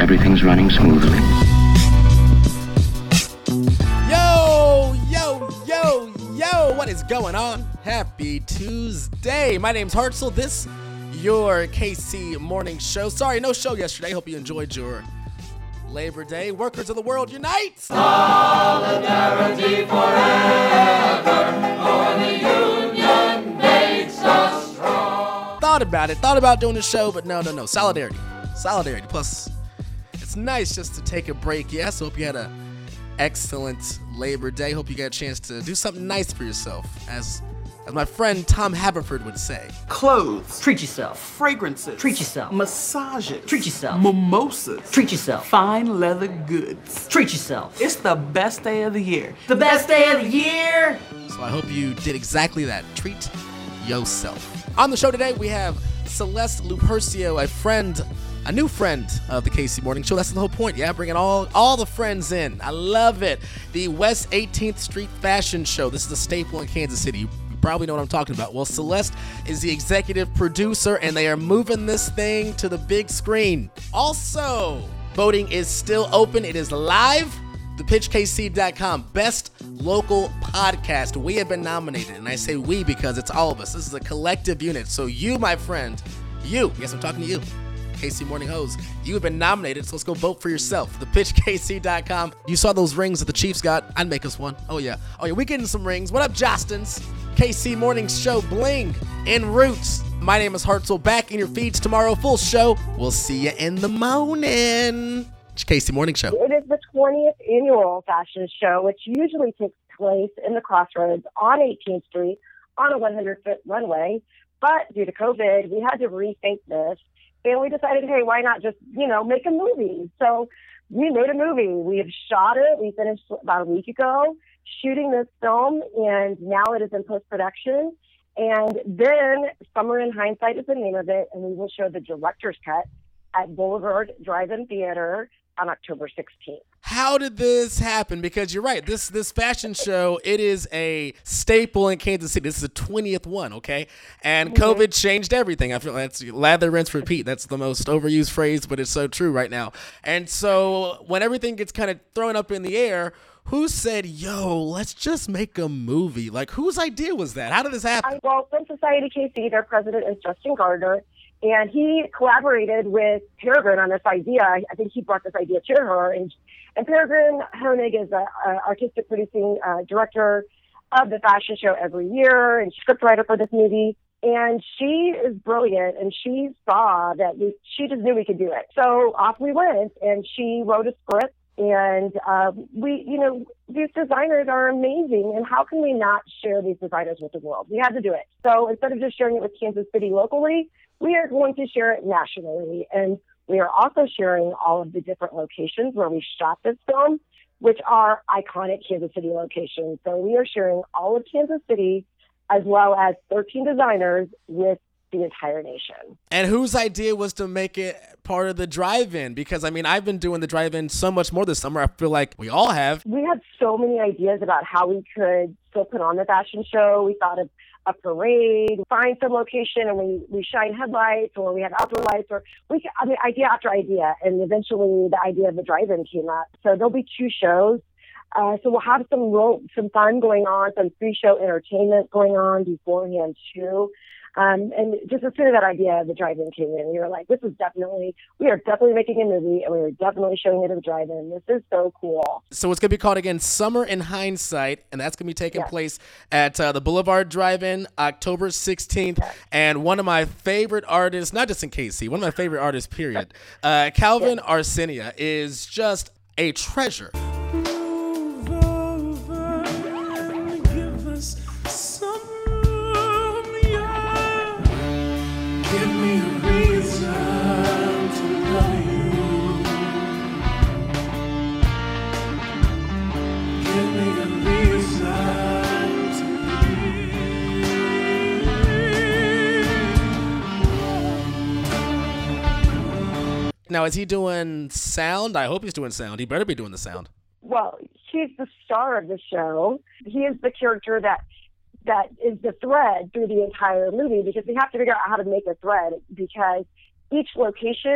everything's running smoothly. Yo, what is going on? Happy Tuesday. My name's Hartzell. This your KC Morning Show. Sorry, no show yesterday. Hope you enjoyed your Labor Day. Workers of the world unite. Solidarity forever, for the union makes us strong. Thought about doing a show, but no. Solidarity. Plus, it's nice just to take a break. Yes, hope you had a excellent Labor Day. Hope you got a chance to do something nice for yourself, as my friend Tom Haverford would say. Clothes. Treat yourself. Fragrances. Treat yourself. Massages. Treat yourself. Mimosas. Treat yourself. Fine leather goods. Treat yourself. It's the best day of the year. The best day of the year. So I hope you did exactly that. Treat yourself. On the show today, we have Celeste Lupercio, a new friend of the KC Morning Show. That's the whole point, yeah? Bringing all the friends in. I love it. The West 18th Street Fashion Show. This is a staple in Kansas City. You probably know what I'm talking about. Well, Celeste is the executive producer, and they are moving this thing to the big screen. Also, voting is still open. It is live. ThePitchKC.com, best local podcast. We have been nominated, and I say we because it's all of us. This is a collective unit. So you, my friend, yes, I'm talking to you, KC Morning Hose, you have been nominated, so let's go vote for yourself. ThePitchKC.com. You saw those rings that the Chiefs got. I'd make us one. Oh yeah, we getting some rings. What up, Jostins? KC Morning Show bling en route. My name is Hartzell. Back in your feeds tomorrow. Full show. We'll see you in the morning. It's KC Morning Show. It is the 20th annual fashion show, which usually takes place in the Crossroads on 18th Street on a 100-foot runway. But due to COVID, we had to rethink this. And we decided, hey, why not just, make a movie? So we made a movie. We have shot it. We finished about a week ago shooting this film, and now it is in post-production. And then Summer in Hindsight is the name of it, and we will show the director's cut at Boulevard Drive-In Theater on October 16th. How did this happen? Because you're right, this fashion show, it is a staple in Kansas City. This is the 20th one, okay? And COVID changed everything. I feel that's lather, rinse, repeat. That's the most overused phrase, but it's so true right now. And so when everything gets kind of thrown up in the air, who said, let's just make a movie? Like, whose idea was that? How did this happen? Well, Film Society KC, their president is Justin Gardner. And he collaborated with Peregrine on this idea. I think he brought this idea to her. And Peregrine Honig is an artistic producing director of the fashion show every year and scriptwriter for this movie. And she is brilliant, and she saw that she just knew we could do it. So off we went, and she wrote a script. And these designers are amazing. And how can we not share these designers with the world? We had to do it. So instead of just sharing it with Kansas City locally, we are going to share it nationally. And we are also sharing all of the different locations where we shot this film, which are iconic Kansas City locations. So we are sharing all of Kansas City as well as 13 designers with the entire nation. And whose idea was to make it part of the drive-in? Because, I've been doing the drive-in so much more this summer. I feel like we all have. We had so many ideas about how we could still put on the fashion show. We thought of a parade, find some location, and we shine headlights, or we have outdoor lights, or idea after idea. And eventually the idea of the drive-in came up. So there'll be 2 shows. So we'll have some fun going on, some pre-show entertainment going on beforehand too. And just as soon as that idea of the drive-in came in, we were like, we are definitely making a movie, and we are definitely showing it at the drive-in. This is so cool. So it's going to be called, again, Summer in Hindsight, and that's going to be taking place at the Boulevard Drive-In, October 16th. Yes. And one of my favorite artists, not just in KC, one of my favorite artists, period, Calvin Arsenia is just a treasure. Give me a reason to love you. Give me a reason to leave. Now, is he doing sound? I hope he's doing sound. He better be doing the sound. Well, he's the star of the show. He is the character that is the thread through the entire movie, because we have to figure out how to make a thread, because each location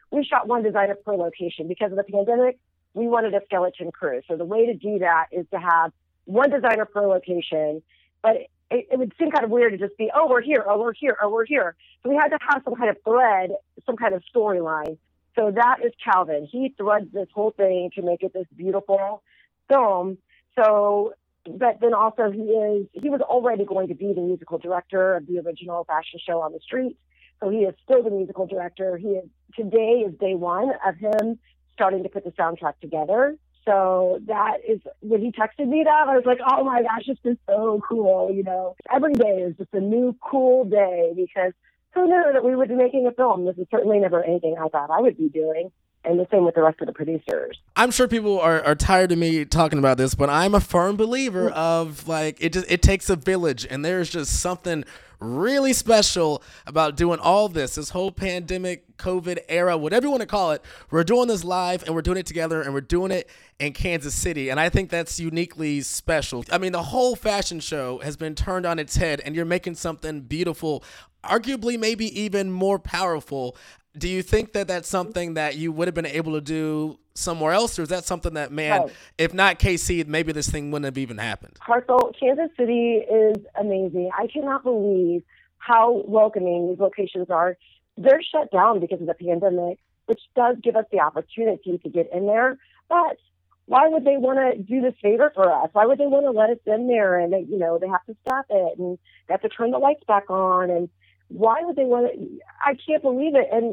we shot one designer per location. Because of the pandemic, we wanted a skeleton crew. So the way to do that is to have one designer per location, but it would seem kind of weird to just be, oh, we're here, oh, we're here, oh, we're here. So we had to have some kind of thread, some kind of storyline. So that is Calvin. He threads this whole thing to make it this beautiful film. So, but then also he was already going to be the musical director of the original fashion show on the street. So he is still the musical director. Today is day one of him starting to put the soundtrack together. So that is, when he texted me that, I was like, oh my gosh, this is so cool. Every day is just a new cool day, because who knew that we would be making a film? This is certainly never anything I thought I would be doing. And the same with the rest of the producers. I'm sure people are tired of me talking about this, but I'm a firm believer of, like, it takes a village, and there's just something really special about doing all this whole pandemic, COVID era, whatever you want to call it. We're doing this live, and we're doing it together, and we're doing it in Kansas City. And I think that's uniquely special. I mean, the whole fashion show has been turned on its head, and you're making something beautiful, arguably maybe even more powerful. Do you think that that's something that you would have been able to do somewhere else, or is that something that, man, if not KC, maybe this thing wouldn't have even happened? Hartzell, Kansas City is amazing. I cannot believe how welcoming these locations are. They're shut down because of the pandemic, which does give us the opportunity to get in there. But why would they want to do this favor for us? Why would they want to let us in there? And they have to stop it, and they have to turn the lights back on, and why would they want to? I can't believe it. And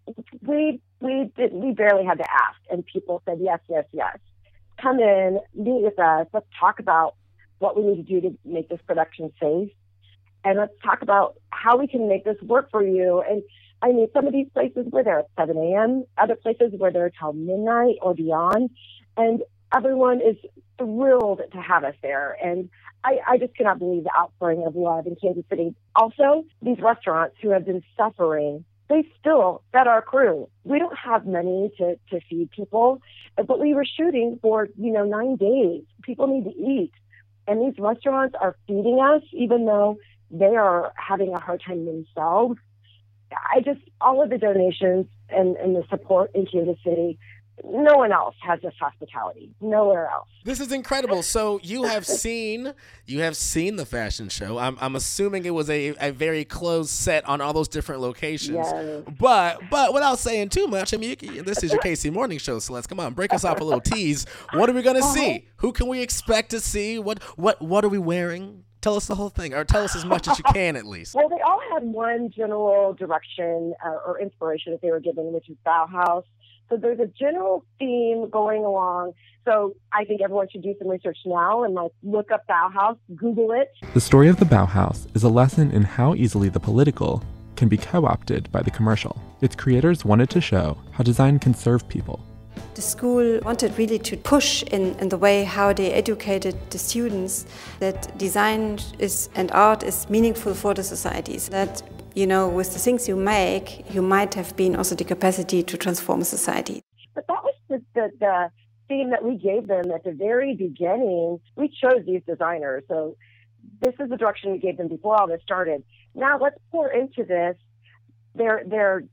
we barely had to ask, and people said yes, yes, yes. Come in, meet with us. Let's talk about what we need to do to make this production safe, and let's talk about how we can make this work for you. And I mean, some of these places were there at 7 a.m., other places were there till midnight or beyond, and everyone is thrilled to have us there. And I just cannot believe the outpouring of love in Kansas City. Also, these restaurants who have been suffering, they still fed our crew. We don't have money to feed people, but we were shooting for, 9 days. People need to eat. And these restaurants are feeding us, even though they are having a hard time themselves. All of the donations and the support in Kansas City, no one else has this hospitality. Nowhere else. This is incredible. So you have seen the fashion show. I'm assuming it was a very closed set on all those different locations. Yes. But without saying too much, I mean, this is your KC Morning Show, so let's come on, break us off a little tease. What are we gonna see? Who can we expect to see? What are we wearing? Tell us the whole thing, or tell us as much as you can, at least. Well, they all had one general direction or inspiration that they were given, which is Bauhaus. So there's a general theme going along. So I think everyone should do some research now and look up Bauhaus, Google it. The story of the Bauhaus is a lesson in how easily the political can be co-opted by the commercial. Its creators wanted to show how design can serve people. The school wanted really to push in the way how they educated the students that design and art is meaningful for the societies. That with the things you make, you might have been also the capacity to transform a society. But that was the theme that we gave them at the very beginning. We chose these designers. So this is the direction we gave them before all this started. Now let's pour into this their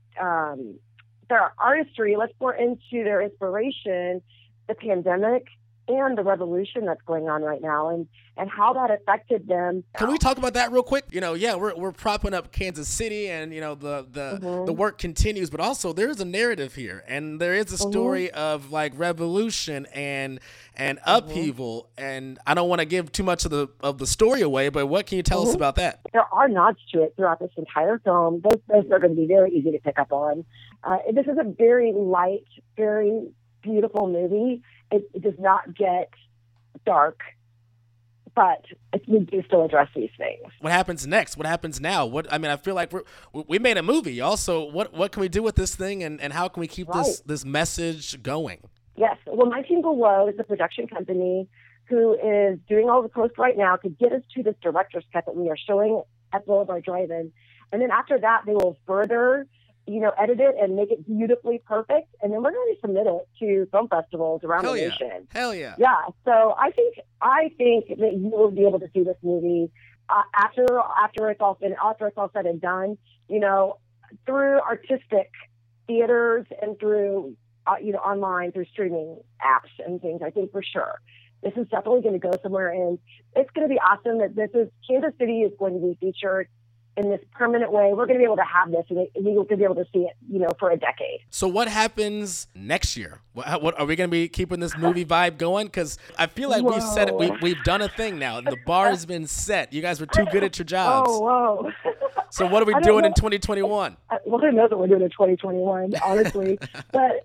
artistry. Let's pour into their inspiration, the pandemic, and the revolution that's going on right now, and how that affected them. Can we talk about that real quick? We're propping up Kansas City, and the work continues, but also there's a narrative here, and there is a story of revolution and upheaval. And I don't want to give too much of the story away, but what can you tell us about that? There are nods to it throughout this entire film. Those are going to be very easy to pick up on. This is a very light, very beautiful movie. It does not get dark, but we do still address these things. What happens next? What happens now? I feel like we made a movie, y'all. So what can we do with this thing, and how can we keep this message going? Yes. Well, 19 Below is a production company who is doing all the post right now to get us to this director's cut that we are showing at Boulevard Drive-In. And then after that, they will further edit it and make it beautifully perfect. And then we're going to submit it to film festivals around the nation. Hell yeah. Yeah. So I think that you will be able to see this movie after it's all said and done, through artistic theaters and through, online, through streaming apps and things, I think for sure. This is definitely going to go somewhere, and it's going to be awesome that Kansas City is going to be featured in this permanent way. We're going to be able to have this, and we're going to be able to see it, for a decade. So what happens next year? What are we going to be keeping this movie vibe going? Because I feel like we've said it. We've done a thing now. The bar has been set. You guys were too good at your jobs. Oh, whoa. So what are we doing in 2021? Well, who knows what we're doing in 2021, honestly. But,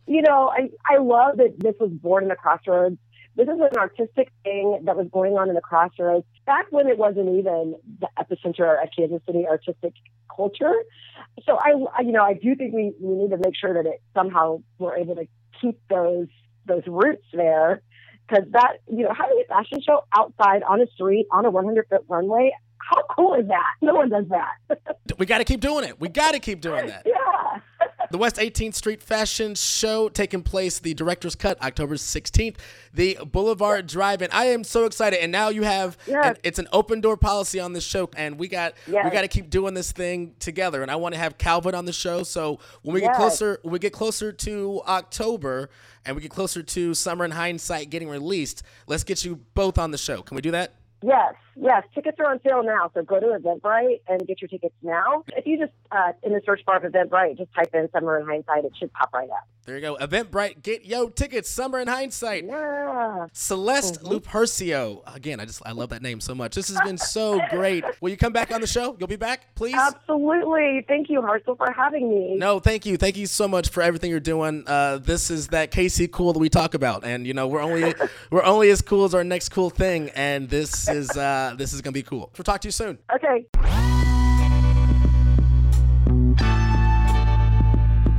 I love that this was born in the Crossroads. This is an artistic thing that was going on in the Crossroads back when it wasn't even the epicenter of Kansas City artistic culture. So I do think we need to make sure that it somehow we're able to keep those roots there, because that, having a fashion show outside on a street on a 100-foot runway, how cool is that? No one does that. We got to keep doing it. We got to keep doing that. Yeah. The West 18th Street Fashion Show taking place, the director's cut, October 16th, the Boulevard Drive-In. I am so excited. And now you have, it's an open door policy on this show, and we got to keep doing this thing together. And I want to have Calvin on the show. So when we get closer to October and we get closer to Summer in Hindsight getting released, let's get you both on the show. Can we do that? Yes. Tickets are on sale now, so go to Eventbrite and get your tickets now. If you just, in the search bar of Eventbrite, just type in Summer in Hindsight, it should pop right up. There you go. Eventbrite, get yo tickets, Summer in Hindsight. Yeah. Celeste Lupercio. Again, I love that name so much. This has been so great. Will you come back on the show? You'll be back, please? Absolutely. Thank you, Hartzell, for having me. No, thank you. Thank you so much for everything you're doing. This is that KC cool that we talk about. And, we're only as cool as our next cool thing. And this is going to be cool. We'll talk to you soon. Okay.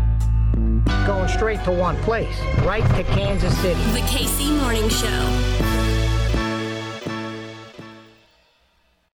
Going straight to one place, right to Kansas City. The KC Morning Show.